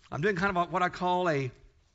I'm doing kind of what I call a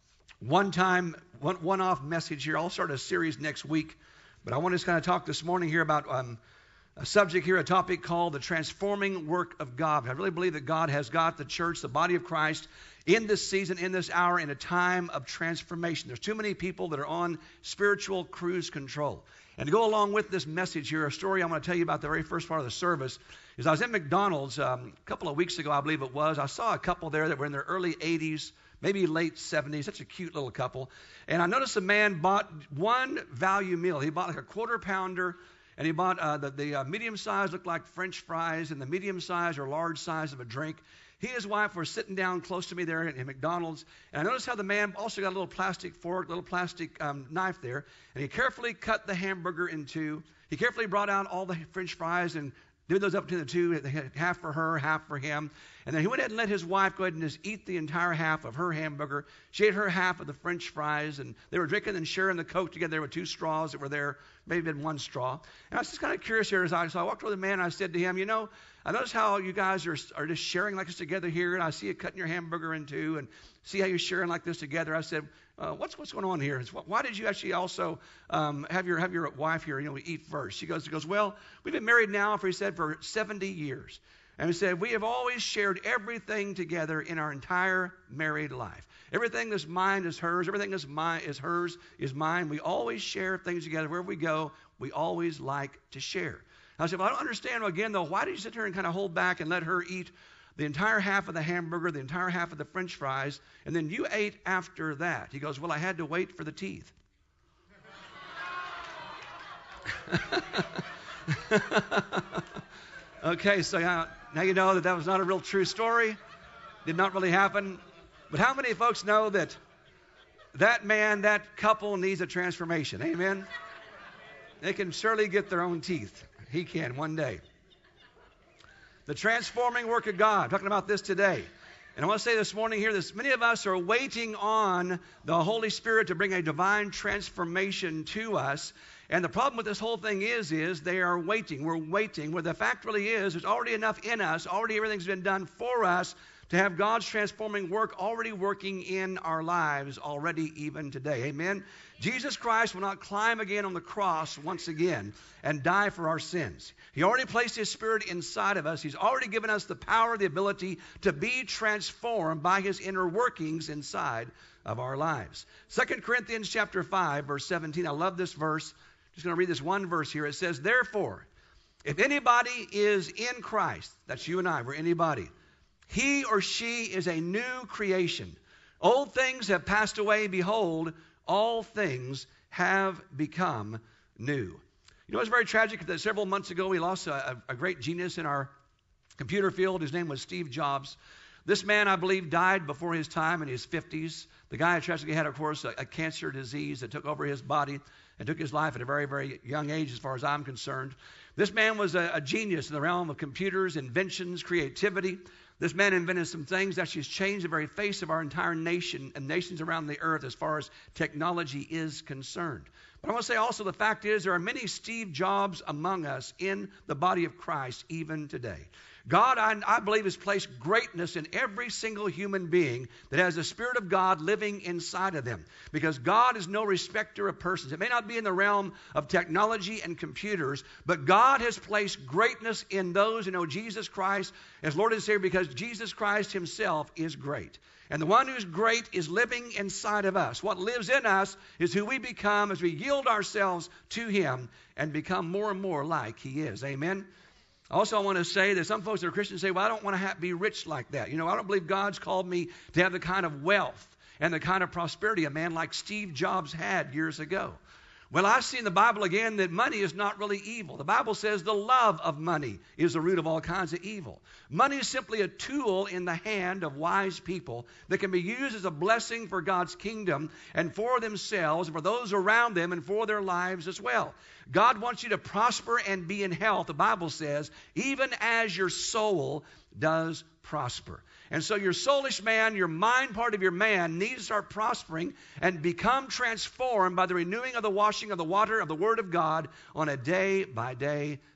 one-off message here. I'll start a series next week, but I want to just kind of talk this morning here about a subject here, a topic called the transforming work of God. I really believe that God has got the church, the body of Christ, in this season, in this hour, in a time of transformation. There's too many people that are on spiritual cruise control. And to go along with this message here, a story I'm going to tell you about the very first part of the service is I was at McDonald's a couple of weeks ago, I believe it was. I saw a couple there that were in their early 80s, maybe late 70s, such a cute little couple. And I noticed a man bought one value meal. He bought like a quarter pounder, and he bought the medium size, looked like French fries, and the medium size or large size of a drink. He and his wife were sitting down close to me there at McDonald's, and I noticed how the man also got a little plastic fork, little plastic knife there, and he carefully cut the hamburger in two. He carefully brought out all the French fries and did those up to the two, half for her, half for him. And then he went ahead and let his wife go ahead and just eat the entire half of her hamburger. She ate her half of the French fries, and they were drinking and sharing the Coke together with two straws that were there, maybe in one straw. And I was just kind of curious here so I walked over to the man and I said to him, you know, I notice how you guys are just sharing like this together here, and I see you cutting your hamburger in two, and see how you're sharing like this together. I said, what's going on here? Why did you actually also have your wife here, eat first? He goes, well, we've been married now, he said, for 70 years. And he said, we have always shared everything together in our entire married life. Everything that's mine is hers. Everything that's mine is hers is mine. We always share things together. Wherever we go, we always like to share. I said, well, I don't understand. Again, though, why did you sit there and kind of hold back and let her eat the entire half of the hamburger, the entire half of the French fries, and then you ate after that? He goes, well, I had to wait for the teeth. Okay, so now you know that was not a real true story. Did not really happen. But how many folks know that that couple needs a transformation? Amen? They can surely get their own teeth. He can one day. The transforming work of God. Talking about this today. And I want to say this morning here that many of us are waiting on the Holy Spirit to bring a divine transformation to us. And the problem with this whole thing is they are waiting. We're waiting. Where the fact really is, there's already enough in us. Already everything's been done for us to have God's transforming work already working in our lives already even today. Amen? Jesus Christ will not climb again on the cross once again and die for our sins. He already placed His Spirit inside of us. He's already given us the power, the ability to be transformed by His inner workings inside of our lives. 2 Corinthians chapter 5, verse 17. I love this verse. Just going to read this one verse here. It says, therefore, if anybody is in Christ, that's you and I, we're anybody, he or she is a new creation. Old things have passed away. Behold, all things have become new. You know, it's very tragic that several months ago we lost a great genius in our computer field. His name was Steve Jobs. This man, I believe, died before his time in his 50s. The guy tragically had, of course, a cancer disease that took over his body and took his life at a very, very young age as far as I'm concerned. This man was a genius in the realm of computers, inventions, creativity. This man invented some things that actually has changed the very face of our entire nation and nations around the earth as far as technology is concerned. But I want to say also the fact is there are many Steve Jobs among us in the body of Christ even today. God, I believe, has placed greatness in every single human being that has the Spirit of God living inside of them. Because God is no respecter of persons. It may not be in the realm of technology and computers, but God has placed greatness in those who know Jesus Christ as Lord and Savior, because Jesus Christ Himself is great. And the one who's great is living inside of us. What lives in us is who we become as we yield ourselves to Him and become more and more like He is. Amen? Also, I want to say that some folks that are Christians say, well, I don't want to be rich like that. I don't believe God's called me to have the kind of wealth and the kind of prosperity a man like Steve Jobs had years ago. Well, I see in the Bible again that money is not really evil. The Bible says the love of money is the root of all kinds of evil. Money is simply a tool in the hand of wise people that can be used as a blessing for God's kingdom and for themselves, and for those around them, and for their lives as well. God wants you to prosper and be in health, the Bible says, even as your soul does prosper. And so your soulish man, your mind part of your man, needs to start prospering and become transformed by the renewing of the washing of the water of the Word of God on a day-by-day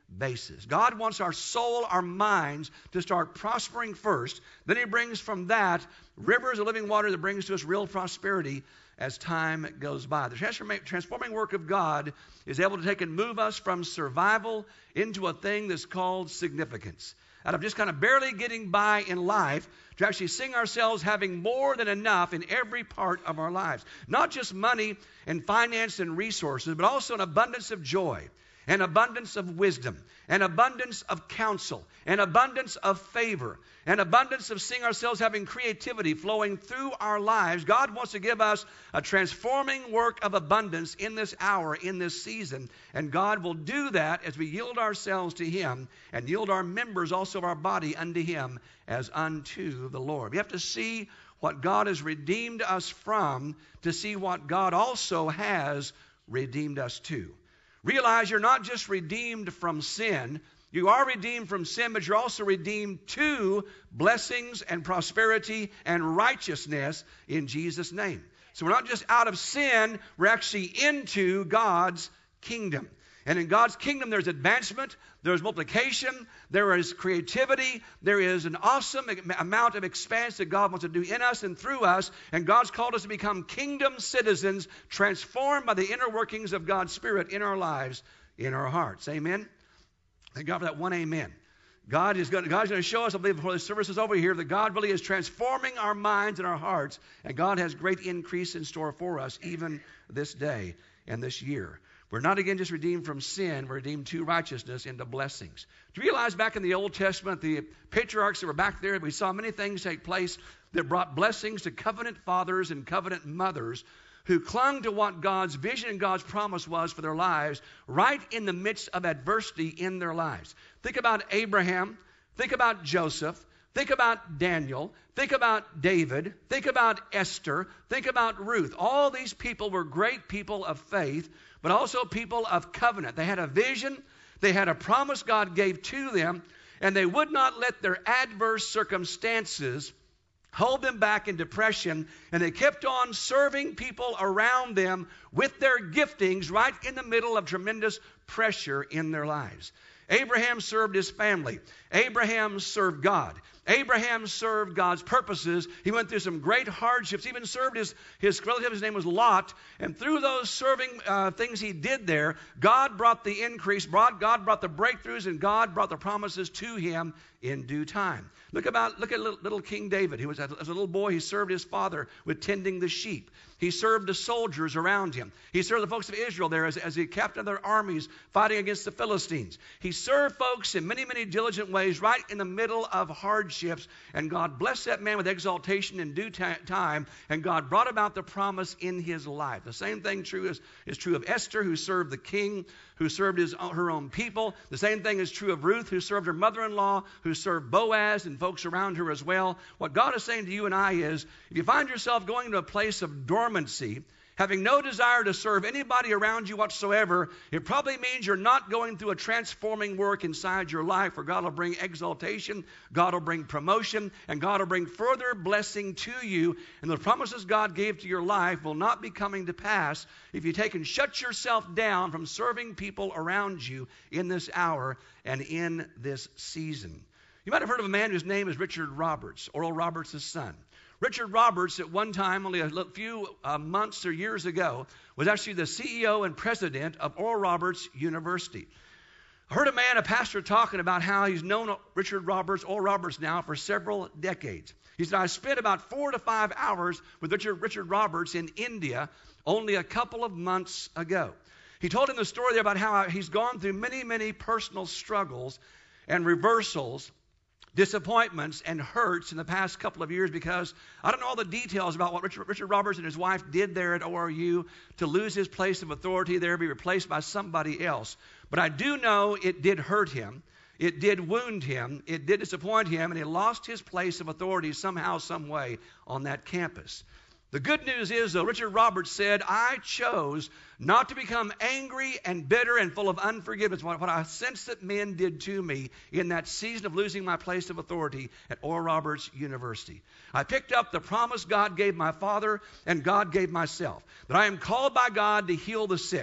basis. God wants our soul, our minds to start prospering first. Then he brings from that rivers of living water that brings to us real prosperity as time goes by. The transforming work of God is able to take and move us from survival into a thing that's called significance. Out of just kind of barely getting by in life, to actually seeing ourselves having more than enough in every part of our lives. Not just money and finance and resources, but also an abundance of joy, an abundance of wisdom, an abundance of counsel, an abundance of favor, an abundance of seeing ourselves having creativity flowing through our lives. God wants to give us a transforming work of abundance in this hour, in this season. And God will do that as we yield ourselves to him and yield our members also of our body unto him as unto the Lord. We have to see what God has redeemed us from to see what God also has redeemed us to. Realize you're not just redeemed from sin. You are redeemed from sin, but you're also redeemed to blessings and prosperity and righteousness in Jesus' name. So we're not just out of sin, we're actually into God's kingdom. And in God's kingdom, there's advancement, there's multiplication, there is creativity, there is an awesome amount of expanse that God wants to do in us and through us. And God's called us to become kingdom citizens, transformed by the inner workings of God's Spirit in our lives, in our hearts. Amen? Thank God for that one amen. God's going to show us, I believe, before the service is over here, that God really is transforming our minds and our hearts. And God has great increase in store for us even this day and this year. We're not again just redeemed from sin, we're redeemed to righteousness into blessings. Do you realize back in the Old Testament, the patriarchs that were back there, we saw many things take place that brought blessings to covenant fathers and covenant mothers who clung to what God's vision and God's promise was for their lives right in the midst of adversity in their lives. Think about Abraham, think about Joseph, think about Daniel, think about David, think about Esther, think about Ruth. All these people were great people of faith, but also people of covenant. They had a vision, they had a promise God gave to them, and they would not let their adverse circumstances hold them back in depression, and they kept on serving people around them with their giftings right in the middle of tremendous pressure in their lives. Abraham served his family. Abraham served God. Abraham served God's purposes. He went through some great hardships. He even served his relative. His name was Lot. And through those serving things he did there, God brought the increase. God brought the breakthroughs, and God brought the promises to him in due time. Look at little King David. He was, as a little boy, he served his father with tending the sheep. He served the soldiers around him. He served the folks of Israel there as the captain of their armies fighting against the Philistines. He served folks in many, many diligent ways right in the middle of hardships. And God blessed that man with exaltation in due time. And God brought about the promise in his life. The same thing is true of Esther, who served the king, who served her own people. The same thing is true of Ruth, who served her mother-in-law, who served Boaz and folks around her as well. What God is saying to you and I is, if you find yourself going to a place of dormancy, having no desire to serve anybody around you whatsoever, it probably means you're not going through a transforming work inside your life where God will bring exaltation, God will bring promotion, and God will bring further blessing to you. And the promises God gave to your life will not be coming to pass if you take and shut yourself down from serving people around you in this hour and in this season. You might have heard of a man whose name is Richard Roberts, Oral Roberts' son. Richard Roberts, at one time, only a few months or years ago, was actually the CEO and president of Oral Roberts University. I heard a pastor, talking about how he's known Oral Roberts now for several decades. He said, I spent about 4 to 5 hours with Richard Roberts in India only a couple of months ago. He told him the story there about how he's gone through many, many personal struggles and reversals, disappointments and hurts in the past couple of years, because I don't know all the details about what Richard Roberts and his wife did there at ORU to lose his place of authority there, be replaced by somebody else. But I do know it did hurt him. It did wound him. It did disappoint him, and he lost his place of authority somehow, some way on that campus. The good news is, though, Richard Roberts said, I chose not to become angry and bitter and full of unforgiveness, what I sensed that men did to me in that season of losing my place of authority at Oral Roberts University. I picked up the promise God gave my father and God gave myself, that I am called by God to heal the sick.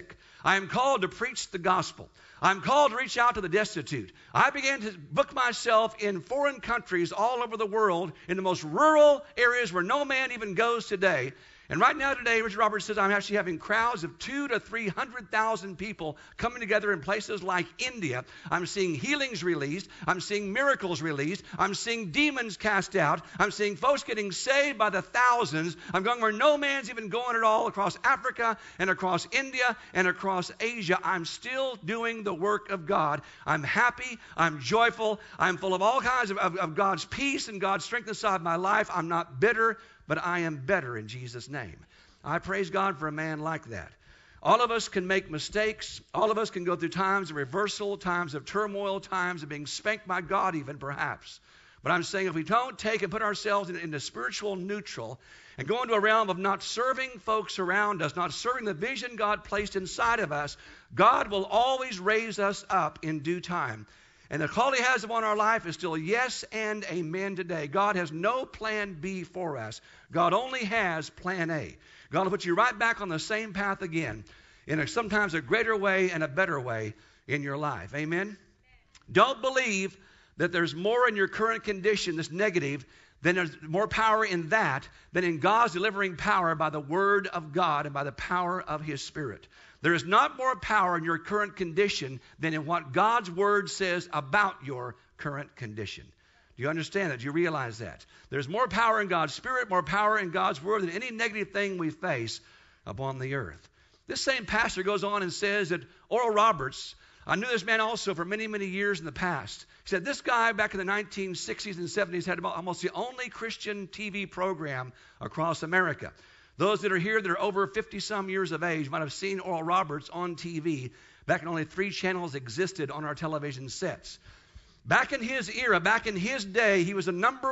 I am called to preach the gospel. I'm called to reach out to the destitute. I began to book myself in foreign countries all over the world, in the most rural areas where no man even goes today. And right now today, Richard Roberts says, I'm actually having crowds of 200,000 to 300,000 people coming together in places like India. I'm seeing healings released. I'm seeing miracles released. I'm seeing demons cast out. I'm seeing folks getting saved by the thousands. I'm going where no man's even going at all, across Africa and across India and across Asia. I'm still doing the work of God. I'm happy. I'm joyful. I'm full of all kinds of God's peace and God's strength inside my life. I'm not bitter, but I am better in Jesus' name. I praise God for a man like that. All of us can make mistakes. All of us can go through times of reversal, times of turmoil, times of being spanked by God even perhaps. But I'm saying if we don't take and put ourselves into spiritual neutral and go into a realm of not serving folks around us, not serving the vision God placed inside of us, God will always raise us up in due time. And the call He has upon our life is still yes and amen today. God has no plan B for us. God only has plan A. God will put you right back on the same path again in sometimes a greater way and a better way in your life. Amen? Don't believe that there's more in your current condition that's negative, then there's more power in that than in God's delivering power by the Word of God and by the power of His Spirit. There is not more power in your current condition than in what God's Word says about your current condition. Do you understand that? Do you realize that? There's more power in God's Spirit, more power in God's Word than any negative thing we face upon the earth. This same pastor goes on and says that Oral Roberts, I knew this man also for many, many years in the past. He said this guy back in the 1960s and 70s had almost the only Christian TV program across America. Those that are here that are over 50-some years of age might have seen Oral Roberts on TV back when only 3 channels existed on our television sets. Back in his era, back in his day, he was the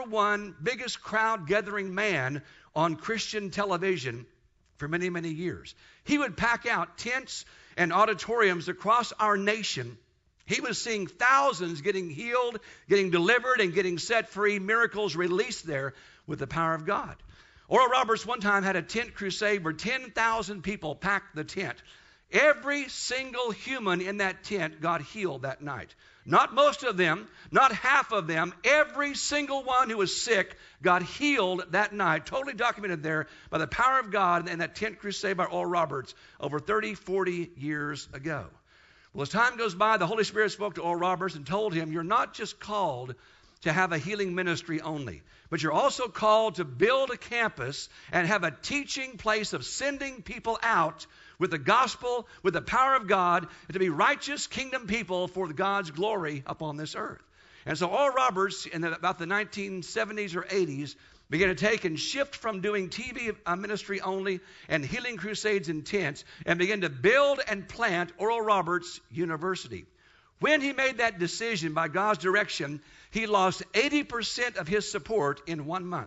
#1 biggest crowd-gathering man on Christian television for many, many years. He would pack out tents and auditoriums across our nation. He was seeing thousands getting healed, getting delivered, and getting set free, miracles released there with the power of God. Oral Roberts one time had a tent crusade where 10,000 people packed the tent. Every single human in that tent got healed that night. Not most of them, not half of them. Every single one who was sick got healed that night. Totally documented there by the power of God and that tent crusade by Oral Roberts over 30, 40 years ago. Well, as time goes by, the Holy Spirit spoke to Oral Roberts and told him, you're not just called to have a healing ministry only, but you're also called to build a campus and have a teaching place of sending people out with the gospel, with the power of God, and to be righteous kingdom people for God's glory upon this earth. And so Oral Roberts, in about the 1970s or 80s, began to take and shift from doing TV ministry only and healing crusades in tents and began to build and plant Oral Roberts University. When he made that decision by God's direction, he lost 80% of his support in 1 month.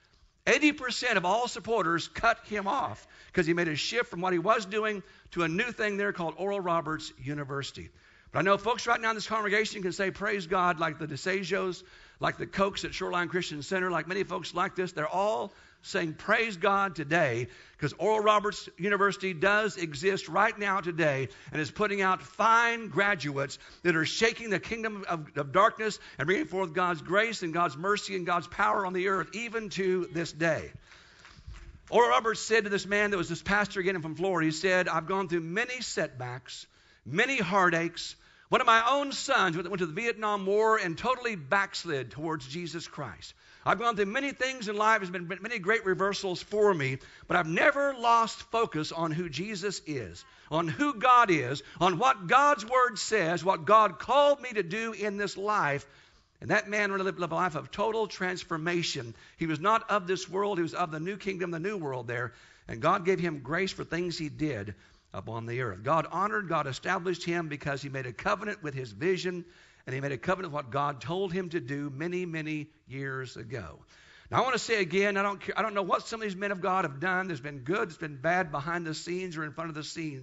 80% of all supporters cut him off because he made a shift from what he was doing to a new thing there called Oral Roberts University. But I know folks right now in this congregation can say, praise God, like the DeSagios, like the Kochs at Shoreline Christian Center, like many folks like this. They're all saying praise God today because Oral Roberts University does exist right now today and is putting out fine graduates that are shaking the kingdom of darkness and bringing forth God's grace and God's mercy and God's power on the earth even to this day. Oral Roberts said to this man that was this pastor again from Florida, he said, I've gone through many setbacks, many heartaches. One of my own sons went to the Vietnam War and totally backslid towards Jesus Christ. I've gone through many things in life. There's been many great reversals for me, but I've never lost focus on who Jesus is, on who God is, on what God's Word says, what God called me to do in this life. And that man lived a life of total transformation. He was not of this world. He was of the new kingdom, the new world there. And God gave him grace for things he did upon the earth. God honored, God established him because he made a covenant with his vision, and he made a covenant with what God told him to do many, many years ago. Now, I want to say again, I don't know what some of these men of God have done. There's been good, there's been bad behind the scenes or in front of the scenes.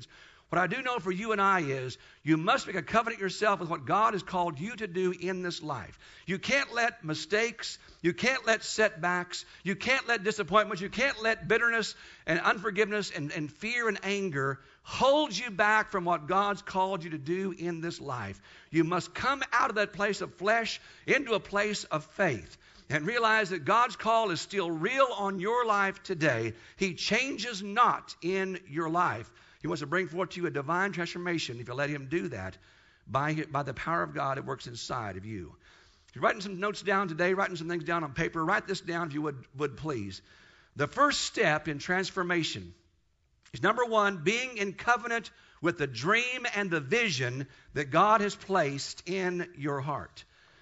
What I do know for you and I is you must make a covenant yourself with what God has called you to do in this life. You can't let mistakes, you can't let setbacks, you can't let disappointments, you can't let bitterness and unforgiveness and fear and anger hold you back from what God's called you to do in this life. You must come out of that place of flesh into a place of faith and realize that God's call is still real on your life today. He changes not in your life. He wants to bring forth to you a divine transformation if you let him do that by the power of God that works inside of you. If you're writing some notes down today, writing some things down on paper, write this down if you would please. The first step in transformation is, number one, being in covenant with the dream and the vision that God has placed in your heart.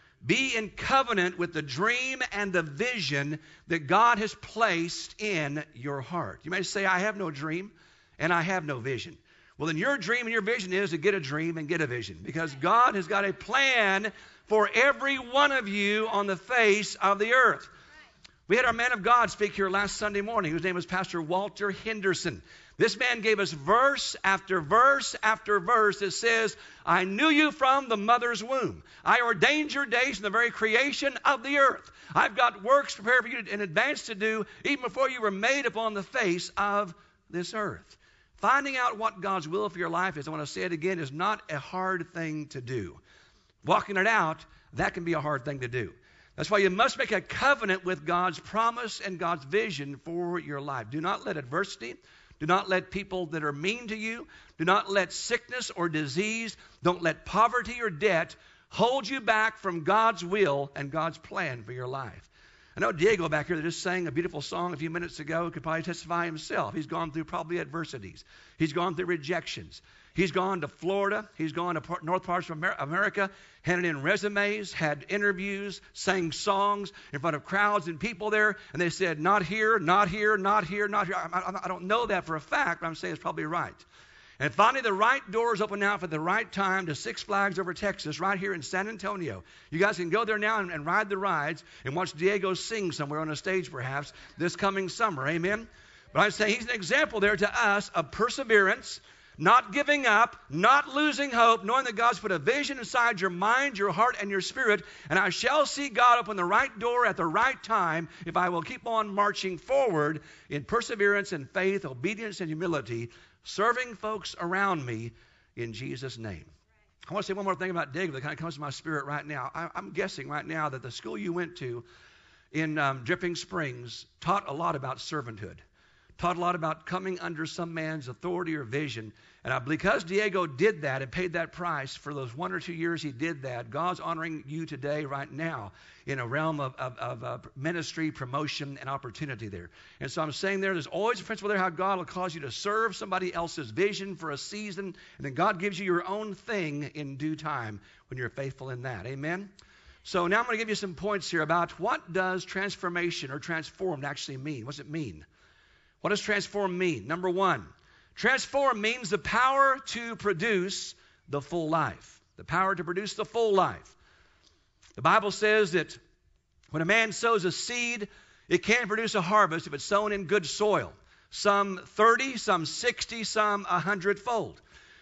Be in covenant with the dream and the vision that God has placed in your heart. You may say, I have no dream and I have no vision. Well, then your dream and your vision is to get a dream and get a vision, because God has got a plan for every one of you on the face of the earth. We had our man of God speak here last Sunday morning, whose name was Pastor Walter Henderson. This man gave us verse after verse after verse that says, I knew you from the mother's womb. I ordained your days from the very creation of the earth. I've got works prepared for you in advance to do even before you were made upon the face of this earth. Finding out what God's will for your life is, I want to say it again, is not a hard thing to do. Walking it out, that can be a hard thing to do. That's why you must make a covenant with God's promise and God's vision for your life. Do not let adversity, do not let people that are mean to you, do not let sickness or disease, don't let poverty or debt hold you back from God's will and God's plan for your life. I know Diego back here that just sang a beautiful song a few minutes ago could probably testify himself. He's gone through probably adversities. He's gone through rejections. He's gone to Florida. He's gone to north parts of America, handed in resumes, had interviews, sang songs in front of crowds and people there, and they said, not here, not here, not here, not here. I don't know that for a fact, but I'm saying it's probably right. And finally, the right doors open out for the right time to Six Flags Over Texas, right here in San Antonio. You guys can go there now and ride the rides and watch Diego sing somewhere on a stage, perhaps, this coming summer. Amen? But I'm saying he's an example there to us of perseverance, not giving up, not losing hope, knowing that God's put a vision inside your mind, your heart, and your spirit, and I shall see God open the right door at the right time if I will keep on marching forward in perseverance and faith, obedience and humility, serving folks around me in Jesus' name. I want to say one more thing about Diego that kind of comes to my spirit right now. I'm guessing right now that the school you went to in Dripping Springs taught a lot about servanthood, taught a lot about coming under some man's authority or vision. And because Diego did that and paid that price for those 1 or 2 years he did that, God's honoring you today, right now, in a realm of ministry, promotion, and opportunity there. And so I'm saying there's always a principle there how God will cause you to serve somebody else's vision for a season, and then God gives you your own thing in due time when you're faithful in that. Amen? So now I'm going to give you some points here about what does transformation or transformed actually mean. What does it mean? What does transform mean? Number one, transform means the power to produce the full life. The power to produce the full life. The Bible says that when a man sows a seed, it can produce a harvest if it's sown in good soil. Some 30, some 60, some 100-fold.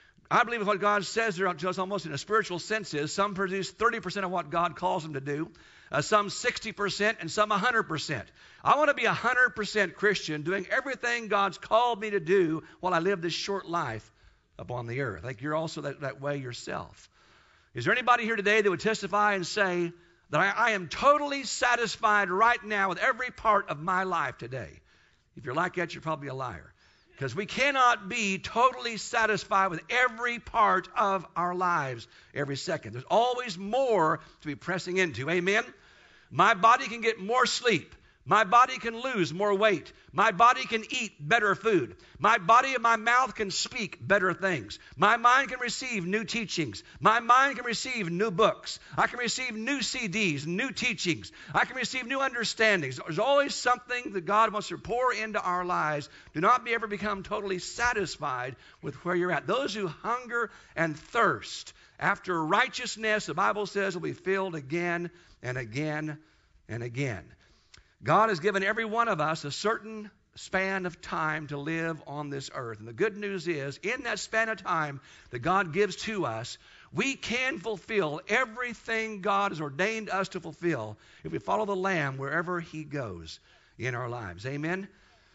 I believe what God says there to us almost in a spiritual sense is some produce 30% of what God calls them to do, some 60%, and some 100%. I want to be 100% Christian, doing everything God's called me to do while I live this short life upon the earth. I think you're also that way yourself. Is there anybody here today that would testify and say that I am totally satisfied right now with every part of my life today? If you're like that, you're probably a liar. Because we cannot be totally satisfied with every part of our lives every second. There's always more to be pressing into. Amen? My body can get more sleep. My body can lose more weight. My body can eat better food. My body and my mouth can speak better things. My mind can receive new teachings. My mind can receive new books. I can receive new CDs, new teachings. I can receive new understandings. There's always something that God wants to pour into our lives. Do not ever become totally satisfied with where you're at. Those who hunger and thirst after righteousness, the Bible says, will be filled again and again and again. God has given every one of us a certain span of time to live on this earth. And the good news is, in that span of time that God gives to us, we can fulfill everything God has ordained us to fulfill if we follow the Lamb wherever He goes in our lives. Amen?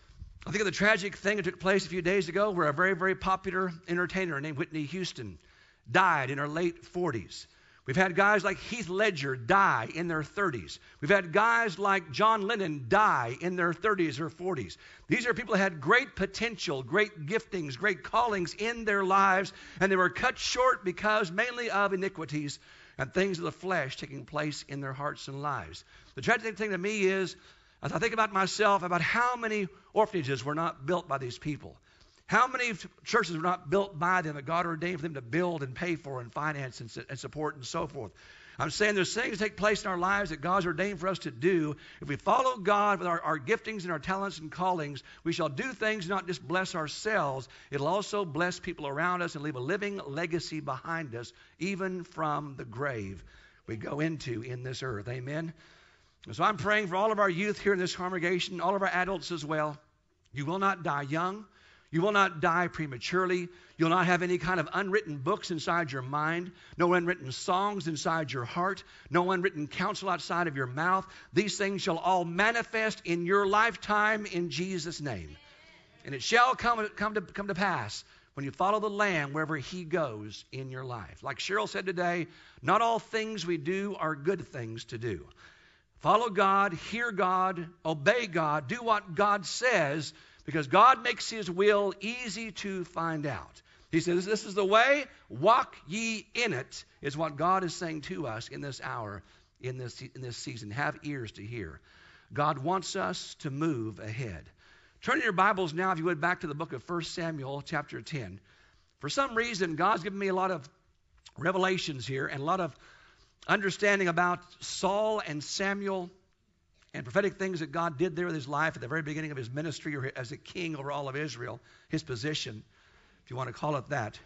I think of the tragic thing that took place a few days ago where a very, very popular entertainer named Whitney Houston died in her late 40s. We've had guys like Heath Ledger die in their 30s. We've had guys like John Lennon die in their 30s or 40s. These are people that had great potential, great giftings, great callings in their lives, and they were cut short because mainly of iniquities and things of the flesh taking place in their hearts and lives. The tragic thing to me is, as I think about myself, about how many orphanages were not built by these people. How many churches were not built by them that God ordained for them to build and pay for and finance and support and so forth? I'm saying there's things that take place in our lives that God's ordained for us to do. If we follow God with our giftings and our talents and callings, we shall do things not just bless ourselves. It'll also bless people around us and leave a living legacy behind us, even from the grave we go into in this earth. Amen? So I'm praying for all of our youth here in this congregation, all of our adults as well. You will not die young. You will not die prematurely. You'll not have any kind of unwritten books inside your mind, no unwritten songs inside your heart, no unwritten counsel outside of your mouth. These things shall all manifest in your lifetime in Jesus' name. And it shall come to pass when you follow the Lamb wherever He goes in your life. Like Cheryl said today, not all things we do are good things to do. Follow God, hear God, obey God, do what God says, because God makes His will easy to find out. He says, this is the way, walk ye in it, is what God is saying to us in this hour, in this season. Have ears to hear. God wants us to move ahead. Turn in your Bibles now, if you would, back to the book of 1 Samuel chapter 10. For some reason, God's given me a lot of revelations here and a lot of understanding about Saul and Samuel and prophetic things that God did there with his life at the very beginning of his ministry, or as a king over all of Israel, his position, if you want to call it that.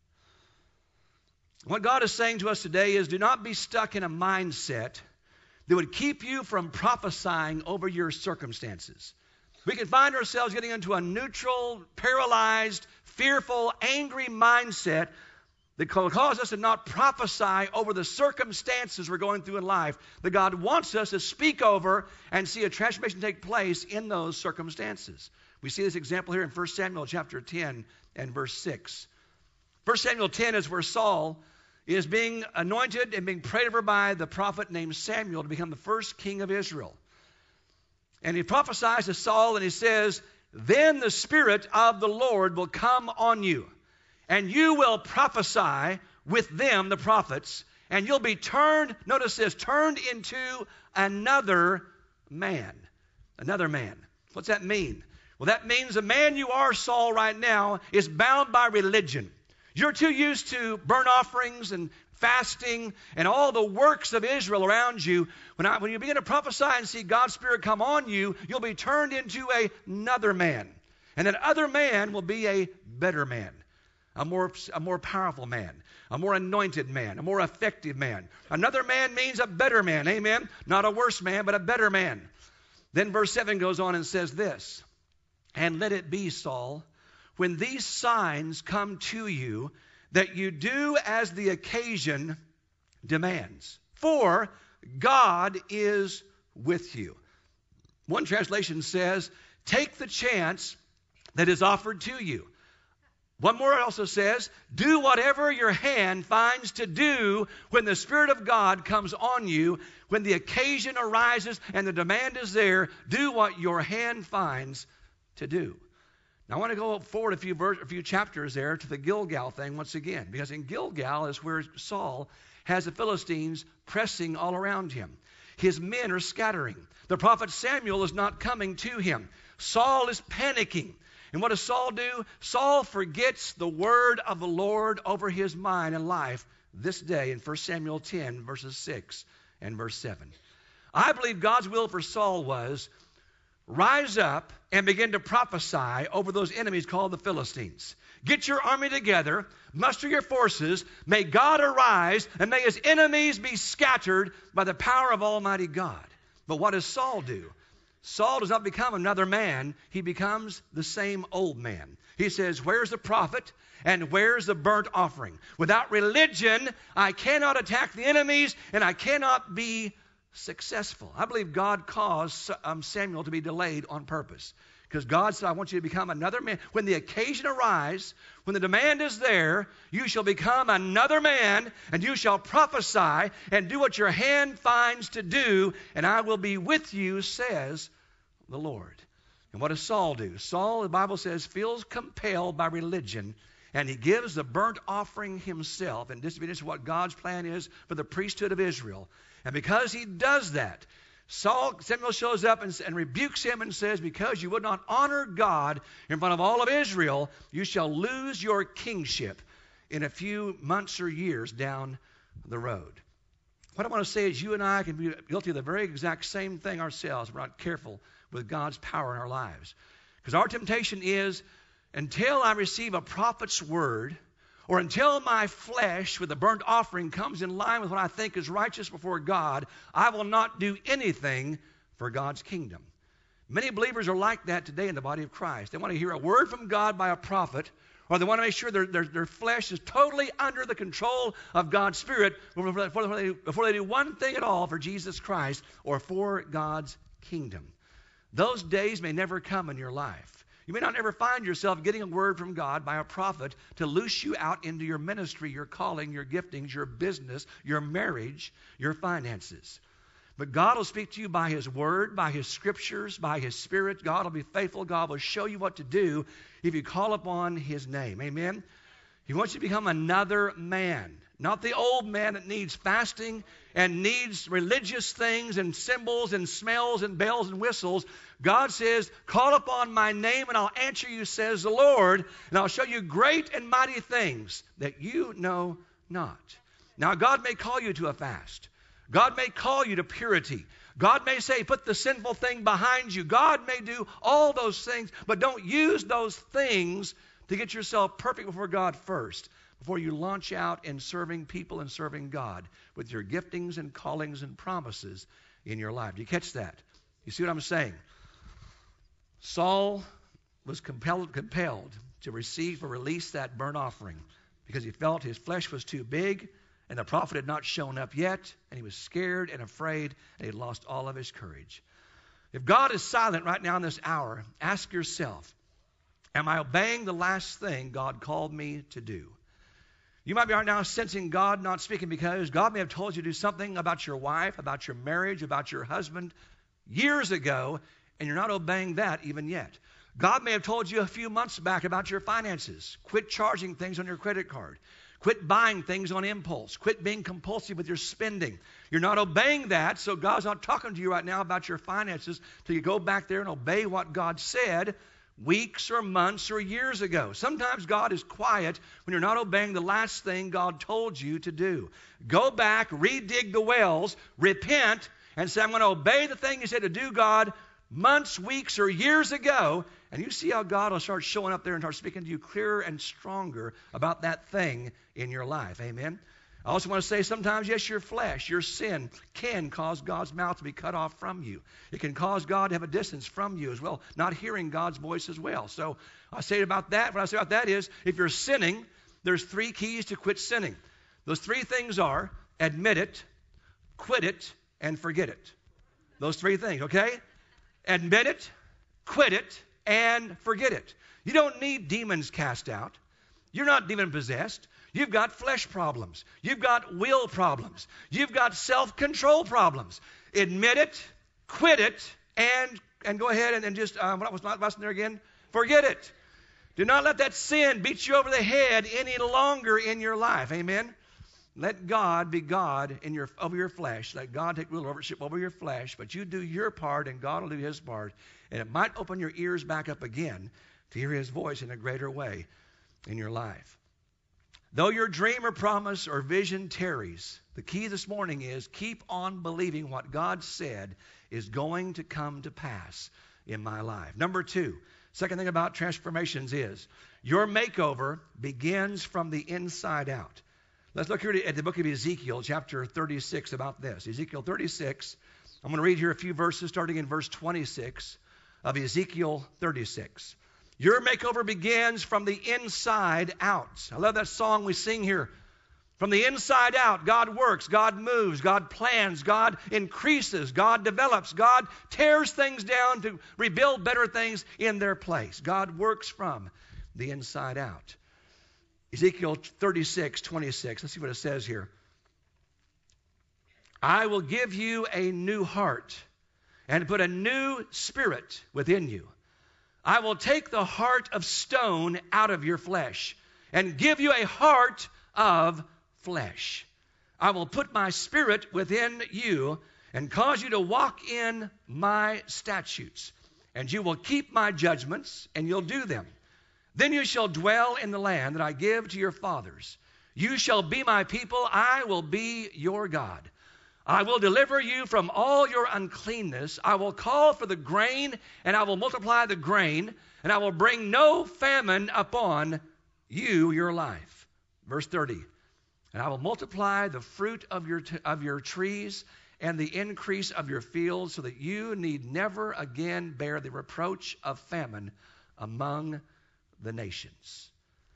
What God is saying to us today is, do not be stuck in a mindset that would keep you from prophesying over your circumstances. We can find ourselves getting into a neutral, paralyzed, fearful, angry mindset that will cause us to not prophesy over the circumstances we're going through in life, that God wants us to speak over and see a transformation take place in those circumstances. We see this example here in 1 Samuel chapter 10 and verse 6. 1 Samuel 10 is where Saul is being anointed and being prayed over by the prophet named Samuel to become the first king of Israel. And he prophesies to Saul and he says, then the Spirit of the Lord will come on you, and you will prophesy with them, the prophets, and you'll be turned, notice this, turned into another man. Another man. What's that mean? Well, that means the man you are, Saul, right now is bound by religion. You're too used to burnt offerings and fasting and all the works of Israel around you. When you begin to prophesy and see God's Spirit come on you, you'll be turned into another man. And that other man will be a better man. A more powerful man, a more anointed man, a more effective man. Another man means a better man, amen? Not a worse man, but a better man. Then verse 7 goes on and says this, and let it be, Saul, when these signs come to you, that you do as the occasion demands, for God is with you. One translation says, take the chance that is offered to you. One more also says, do whatever your hand finds to do when the Spirit of God comes on you, when the occasion arises and the demand is there, do what your hand finds to do. Now I want to go forward a few chapters there to the Gilgal thing once again, because in Gilgal is where Saul has the Philistines pressing all around him. His men are scattering. The prophet Samuel is not coming to him. Saul is panicking. And what does Saul do? Saul forgets the word of the Lord over his mind and life this day in 1 Samuel 10, verses 6 and verse 7. I believe God's will for Saul was, rise up and begin to prophesy over those enemies called the Philistines. Get your army together, muster your forces, may God arise, and may his enemies be scattered by the power of Almighty God. But what does Saul do? Saul does not become another man. He becomes the same old man. He says, where's the prophet and where's the burnt offering? Without religion, I cannot attack the enemies and I cannot be successful. I believe God caused Samuel to be delayed on purpose. Because God said, I want you to become another man. When the occasion arises, when the demand is there, you shall become another man, and you shall prophesy and do what your hand finds to do, and I will be with you, says the Lord. And what does Saul do? Saul, the Bible says, feels compelled by religion, and he gives the burnt offering himself in disobedience to what God's plan is for the priesthood of Israel. And because he does that, Samuel shows up and rebukes him and says, because you would not honor God in front of all of Israel, you shall lose your kingship in a few months or years down the road. What I want to say is you and I can be guilty of the very exact same thing ourselves if we're not careful with God's power in our lives. Because our temptation is, until I receive a prophet's word, or until my flesh with the burnt offering comes in line with what I think is righteous before God, I will not do anything for God's kingdom. Many believers are like that today in the body of Christ. They want to hear a word from God by a prophet, or they want to make sure their flesh is totally under the control of God's Spirit before they do one thing at all for Jesus Christ or for God's kingdom. Those days may never come in your life. You may not ever find yourself getting a word from God by a prophet to loose you out into your ministry, your calling, your giftings, your business, your marriage, your finances. But God will speak to you by His word, by His scriptures, by His Spirit. God will be faithful. God will show you what to do if you call upon His name. Amen? He wants you to become another man. Not the old man that needs fasting and needs religious things and symbols and smells and bells and whistles. God says, call upon my name and I'll answer you, says the Lord, and I'll show you great and mighty things that you know not. Now, God may call you to a fast. God may call you to purity. God may say, put the sinful thing behind you. God may do all those things, but don't use those things to get yourself perfect before God first, before you launch out in serving people and serving God with your giftings and callings and promises in your life. Do you catch that? You see what I'm saying? Saul was compelled to receive or release that burnt offering because he felt his flesh was too big and the prophet had not shown up yet, and he was scared and afraid, and he had lost all of his courage. If God is silent right now in this hour, ask yourself, am I obeying the last thing God called me to do? You might be right now sensing God not speaking because God may have told you to do something about your wife, about your marriage, about your husband years ago, and you're not obeying that even yet. God may have told you a few months back about your finances. Quit charging things on your credit card. Quit buying things on impulse. Quit being compulsive with your spending. You're not obeying that, so God's not talking to you right now about your finances till you go back there and obey what God said weeks or months or years ago. Sometimes God is quiet when you're not obeying the last thing God told you to do. Go back, redig the wells, repent, and say, I'm going to obey the thing you said to do, God, months, weeks, or years ago, and you see how God will start showing up there and start speaking to you clearer and stronger about that thing in your life. Amen? I also want to say sometimes, yes, your flesh, your sin can cause God's mouth to be cut off from you. It can cause God to have a distance from you as well, not hearing God's voice as well. So I say about that, what I say about that is, if you're sinning, there's 3 keys to quit sinning. Those 3 things are admit it, quit it, and forget it. Those 3 things, okay? Admit it, quit it, and forget it. You don't need demons cast out. You're not demon possessed. You've got flesh problems. You've got will problems. You've got self-control problems. Admit it, quit it, and go ahead and just, what was my lesson there again? Forget it. Do not let that sin beat you over the head any longer in your life. Amen? Let God be God over your flesh. Let God take rule over your flesh. But you do your part, and God will do His part. And it might open your ears back up again to hear His voice in a greater way in your life. Though your dream or promise or vision tarries, the key this morning is keep on believing what God said is going to come to pass in my life. Number 2, second thing about transformations is your makeover begins from the inside out. Let's look here at the book of Ezekiel, chapter 36, about this. Ezekiel 36, I'm going to read here a few verses starting in verse 26 of Ezekiel 36. Your makeover begins from the inside out. I love that song we sing here. From the inside out, God works, God moves, God plans, God increases, God develops, God tears things down to rebuild better things in their place. God works from the inside out. Ezekiel 36:26. Let's see what it says here. I will give you a new heart and put a new spirit within you. I will take the heart of stone out of your flesh and give you a heart of flesh. I will put my spirit within you and cause you to walk in my statutes, and you will keep my judgments, and you'll do them. Then you shall dwell in the land that I give to your fathers. You shall be my people, I will be your God. I will deliver you from all your uncleanness. I will call for the grain, and I will multiply the grain, and I will bring no famine upon you, your life. Verse 30. And I will multiply the fruit of your trees and the increase of your fields, so that you need never again bear the reproach of famine among the nations.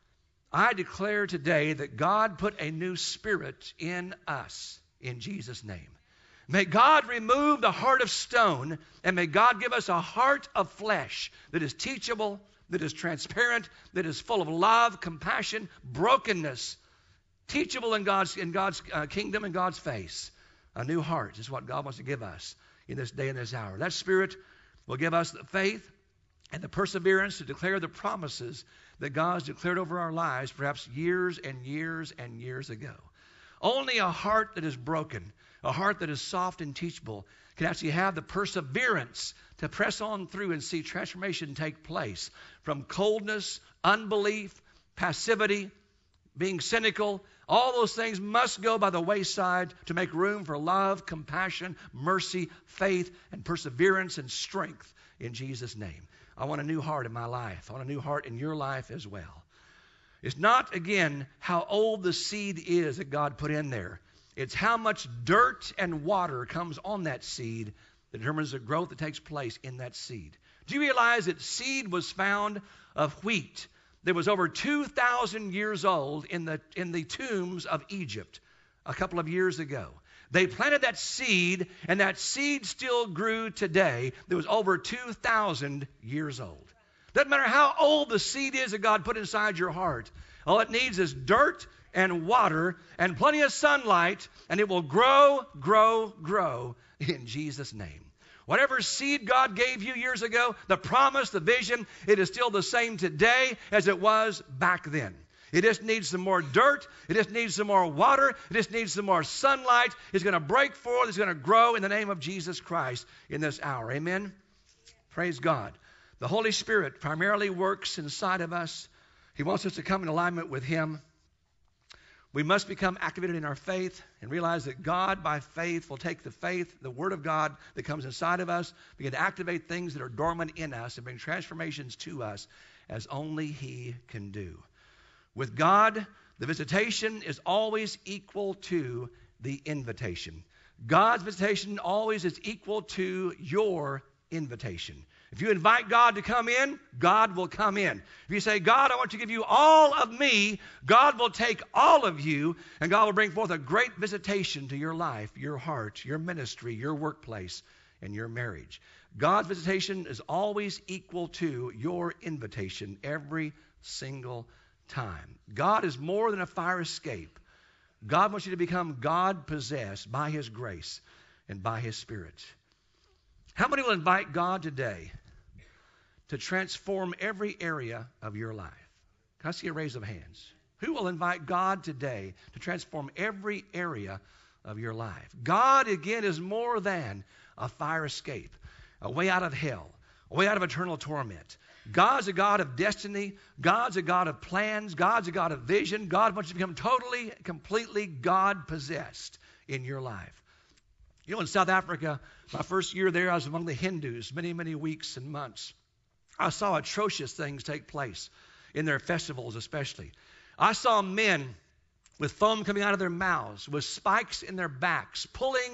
I declare today that God put a new spirit in us. In Jesus' name. May God remove the heart of stone, and may God give us a heart of flesh that is teachable, that is transparent, that is full of love, compassion, brokenness, teachable in God's kingdom and God's face. A new heart is what God wants to give us in this day and this hour. That spirit will give us the faith and the perseverance to declare the promises that God's declared over our lives perhaps years and years and years ago. Only a heart that is broken, a heart that is soft and teachable, can actually have the perseverance to press on through and see transformation take place from coldness, unbelief, passivity, being cynical. All those things must go by the wayside to make room for love, compassion, mercy, faith, and perseverance and strength in Jesus' name. I want a new heart in my life. I want a new heart in your life as well. It's not, again, how old the seed is that God put in there. It's how much dirt and water comes on that seed that determines the growth that takes place in that seed. Do you realize that seed was found of wheat that was over 2,000 years old in the tombs of Egypt a couple of years ago? They planted that seed, and that seed still grew today that was over 2,000 years old. Doesn't matter how old the seed is that God put inside your heart. All it needs is dirt and water and plenty of sunlight, and it will grow, grow, grow in Jesus' name. Whatever seed God gave you years ago, the promise, the vision, it is still the same today as it was back then. It just needs some more dirt. It just needs some more water. It just needs some more sunlight. It's going to break forth. It's going to grow in the name of Jesus Christ in this hour. Amen? Praise God. The Holy Spirit primarily works inside of us. He wants us to come in alignment with Him. We must become activated in our faith and realize that God, by faith, will take the faith, the Word of God that comes inside of us, begin to activate things that are dormant in us and bring transformations to us as only He can do. With God, the visitation is always equal to the invitation. God's visitation always is equal to your invitation. If you invite God to come in, God will come in. If you say, God, I want to give you all of me, God will take all of you, and God will bring forth a great visitation to your life, your heart, your ministry, your workplace, and your marriage. God's visitation is always equal to your invitation every single time. God is more than a fire escape. God wants you to become God-possessed by His grace and by His Spirit. How many will invite God today to transform every area of your life? Can I see a raise of hands? Who will invite God today to transform every area of your life? God, again, is more than a fire escape, a way out of hell, a way out of eternal torment. God's a God of destiny. God's a God of plans. God's a God of vision. God wants you to become totally, completely God-possessed in your life. You know, in South Africa, my first year there, I was among the Hindus many, many weeks and months. I saw atrocious things take place in their festivals especially. I saw men with foam coming out of their mouths, with spikes in their backs, pulling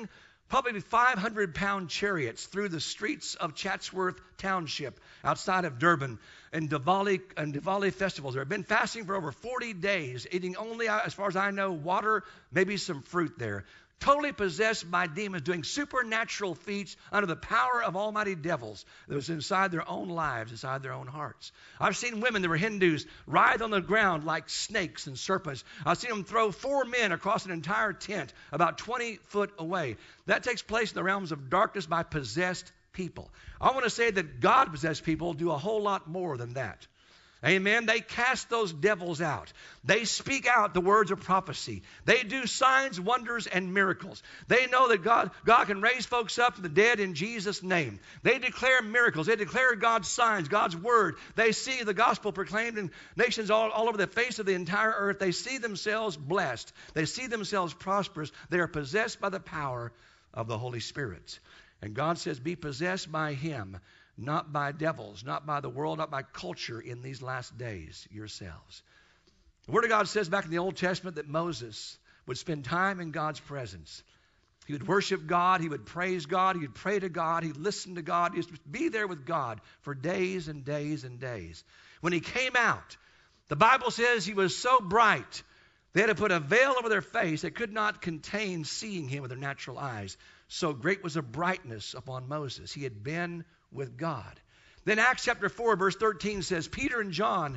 probably 500-pound chariots through the streets of Chatsworth Township outside of Durban and Diwali festivals. They've been fasting for over 40 days, eating only, as far as I know, water, maybe some fruit there. Totally possessed by demons, doing supernatural feats under the power of almighty devils that was inside their own lives, inside their own hearts. I've seen women that were Hindus writhe on the ground like snakes and serpents. I've seen them throw 4 men across an entire tent about 20 foot away. That takes place in the realms of darkness by possessed people. I want to say that God-possessed people do a whole lot more than that. Amen. They cast those devils out. They speak out the words of prophecy. They do signs, wonders, and miracles. They know that God can raise folks up from the dead in Jesus' name. They declare miracles. They declare God's signs, God's word. They see the gospel proclaimed in nations all over the face of the entire earth. They see themselves blessed. They see themselves prosperous. They are possessed by the power of the Holy Spirit. And God says, be possessed by Him, not by devils, not by the world, not by culture in these last days yourselves. The Word of God says back in the Old Testament that Moses would spend time in God's presence. He would worship God. He would praise God. He would pray to God. He'd listen to God. He would be there with God for days and days and days. When he came out, the Bible says he was so bright, they had to put a veil over their face that could not contain seeing him with their natural eyes. So great was the brightness upon Moses. He had been with God. Then Acts chapter 4, verse 13 says, Peter and John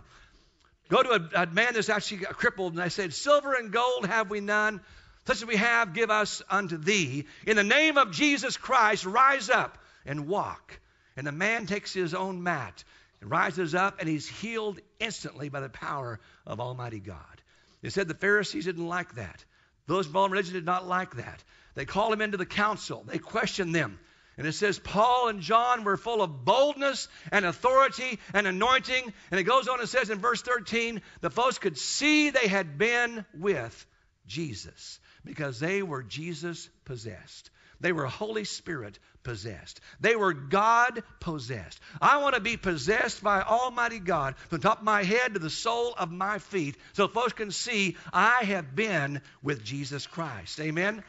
go to a man that's actually crippled, and they said, silver and gold have we none. Such as we have, give us unto thee. In the name of Jesus Christ, rise up and walk. And the man takes his own mat and rises up, and he's healed instantly by the power of Almighty God. They said the Pharisees didn't like that. Those involved in religion did not like that. They called him into the council. They questioned them. And it says Paul and John were full of boldness and authority and anointing. And it goes on and says in verse 13, the folks could see they had been with Jesus because they were Jesus possessed. They were Holy Spirit possessed. They were God possessed. I want to be possessed by Almighty God from the top of my head to the sole of my feet so folks can see I have been with Jesus Christ. Amen?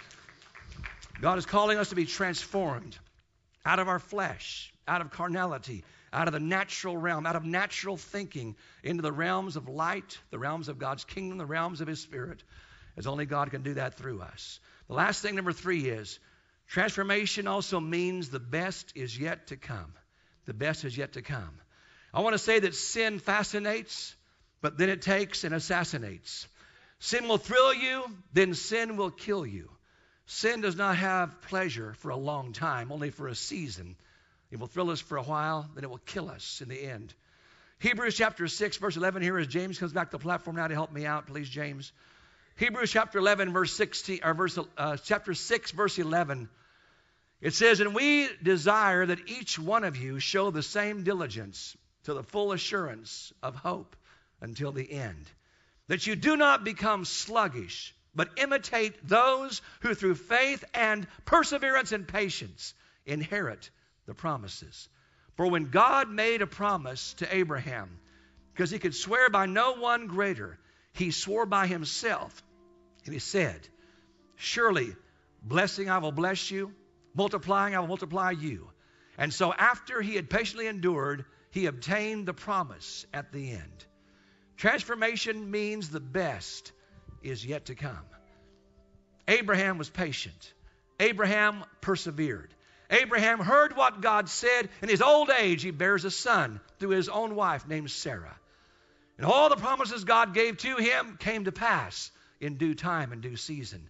God is calling us to be transformed out of our flesh, out of carnality, out of the natural realm, out of natural thinking, into the realms of light, the realms of God's kingdom, the realms of His Spirit, as only God can do that through us. The last thing, number 3, is transformation also means the best is yet to come. The best is yet to come. I want to say that sin fascinates, but then it takes and assassinates. Sin will thrill you, then sin will kill you. Sin does not have pleasure for a long time, only for a season. It will thrill us for a while, then it will kill us in the end. Hebrews chapter 6, verse 11, here as James comes back to the platform now to help me out, please, James. Hebrews chapter 11, verse 16, or chapter 6, verse 11. It says, and we desire that each one of you show the same diligence to the full assurance of hope until the end, that you do not become sluggish, but imitate those who through faith and perseverance and patience inherit the promises. For when God made a promise to Abraham, because he could swear by no one greater, he swore by himself. And he said, surely blessing I will bless you, multiplying I will multiply you. And so after he had patiently endured, he obtained the promise at the end. Transformation means the best is yet to come. Abraham was patient. Abraham persevered. Abraham heard what God said. In his old age, he bears a son through his own wife named Sarah. And all the promises God gave to him came to pass in due time and due season.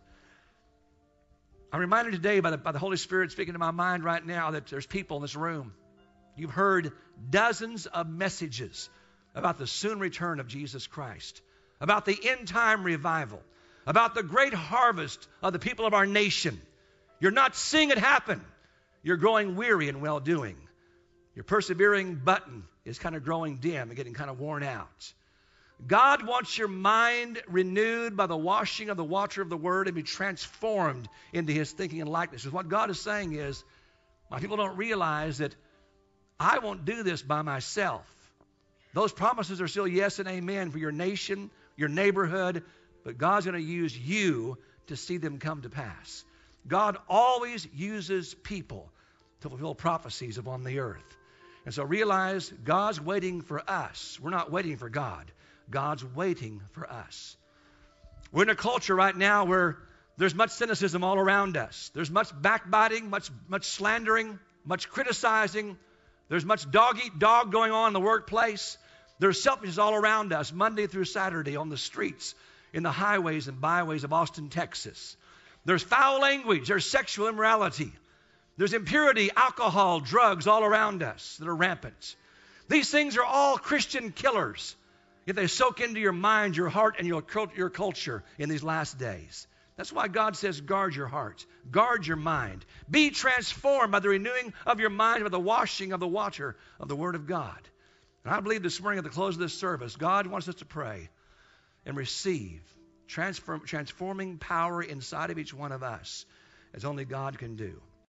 I'm reminded today by the Holy Spirit speaking to my mind right now that there's people in this room. You've heard dozens of messages about the soon return of Jesus Christ, about the end time revival, about the great harvest of the people of our nation. You're not seeing it happen. You're growing weary in well-doing. Your persevering button is kind of growing dim and getting kind of worn out. God wants your mind renewed by the washing of the water of the Word and be transformed into His thinking and likeness. Because what God is saying is, my people don't realize that I won't do this by myself. Those promises are still yes and amen for your nation, your neighborhood, but God's going to use you to see them come to pass. God always uses people to fulfill prophecies upon the earth. And so realize God's waiting for us. We're not waiting for God. God's waiting for us. We're in a culture right now where there's much cynicism all around us. There's much backbiting, much slandering, much criticizing. There's much dog-eat-dog going on in the workplace. There's selfishness all around us, Monday through Saturday on the streets, in the highways and byways of Austin, Texas. There's foul language. There's sexual immorality. There's impurity, alcohol, drugs all around us that are rampant. These things are all Christian killers. Yet they soak into your mind, your heart, and your culture in these last days. That's why God says, guard your heart. Guard your mind. Be transformed by the renewing of your mind, by the washing of the water of the Word of God. And I believe this morning at the close of this service, God wants us to pray and receive transforming power inside of each one of us, as only God can do.